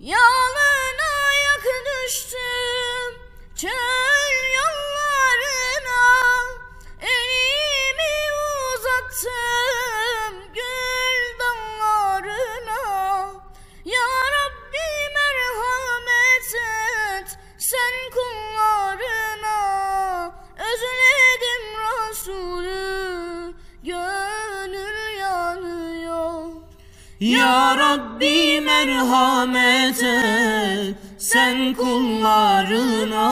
Yalına yak düştüm çöl yollarına, elimi uzattım gül dallarına. Ya Rabbi merhamet et sen kullarına, özledim Resulü gönül yanıyor. Ya Rabbi merhamet et sen kullarına,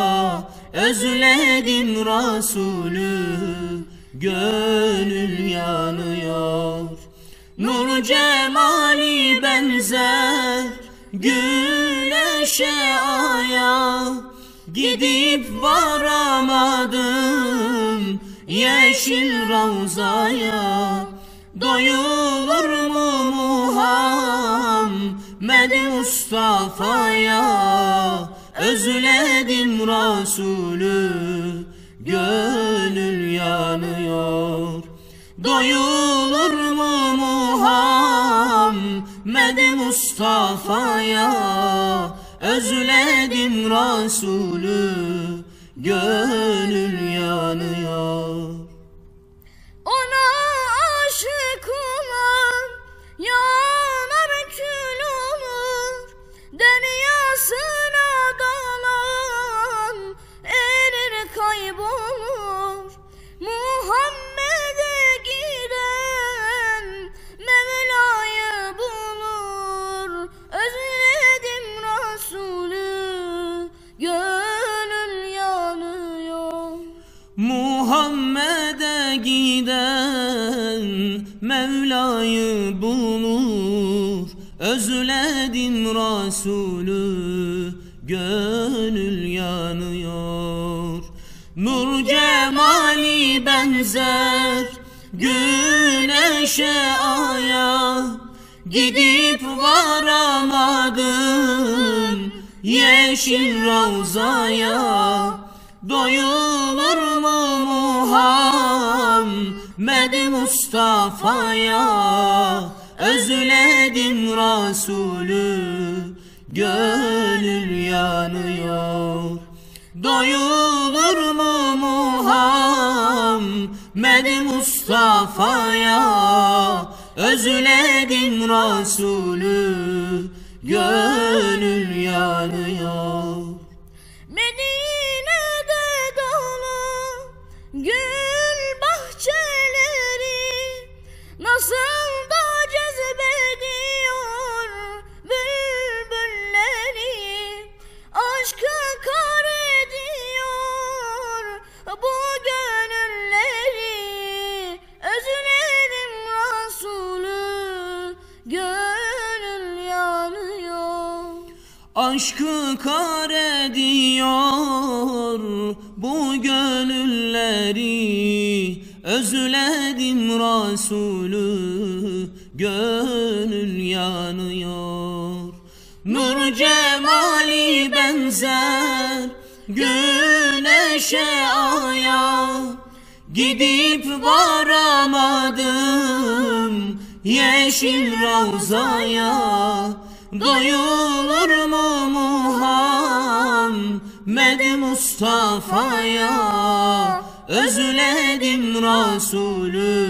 özledim Resulü gönül yanıyor. Nur cemali benzer güneşe aya, gidip varamadım yeşil ravzaya. Doyulur mu Muhammed Mustafa'ya, özledim Resulü gönül yanıyor. Doyulur mu Muhammed Mustafa'ya, özledim Resulü gönül yanıyor. Ona aşık olan yanar kül olur, deryasına dalan erir kaybolur. Muhammed'e giden Mevla'yı bulur, özledim Resulü gönül yanıyor. Muhammed'e giden Mevla'yı bulur, özledim Resulü gönül yanıyor. Nur cemali benzer güneşe aya, gidip varamadım yeşil ravzaya. Doyulur mu Muhammed Mustafa'ya, özledim Resulü gönül yanıyor. Doyulur mu Muhammed Mustafa'ya, özledim Resulü gönül yanıyor. Medine'de dolu gül bahçeleri nasıl da cezbediyor bülbülleri. Aşkı kar ediyor bu gönülleri, özledim Resulü gönül yanıyor. Aşkı kar ediyor bu gönülleri, özledim Resulü gönül yanıyor. Nur cemali benzer güneşe aya, gidip varamadım yeşil ravzaya. Doyulur mu Muhammed Mustafa'ya, özledim Resulü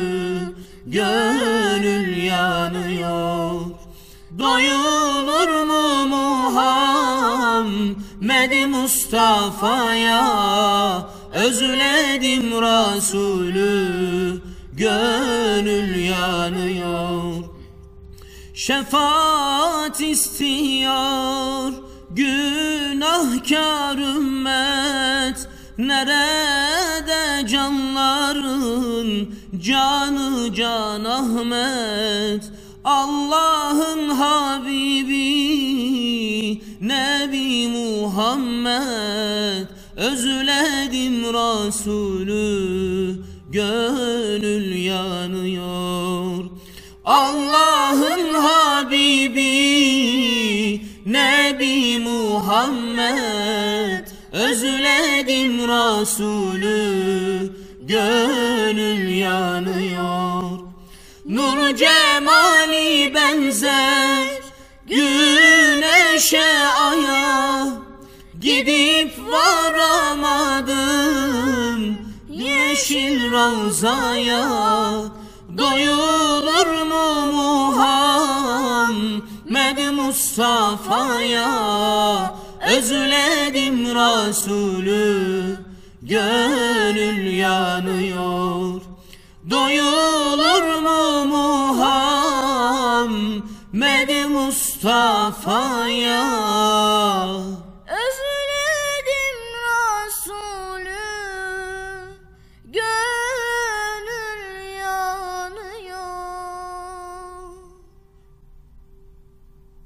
gönül yanıyor. Doyulur mu Muhammed Mustafa'ya, özledim Resulü gönül yanıyor. Şefaat istiyor günahkar ümmet, nerede canların canı Can Ahmet. Allah'ın Habibi Nebi Muhammed, özledim Resulü gönül yanıyor. Allah'ın Habibi Nebi Muhammed, özledim Resulü gönül yanıyor. Nur cemali benzer güneş güneşe aya gidip varamadım yeşil Ravza'ya. Doyulur mu Muhammed Mustafa'ya? Özledim Resulü, gönül yanıyor. Doyulur mu Muhammed Mustafa'ya?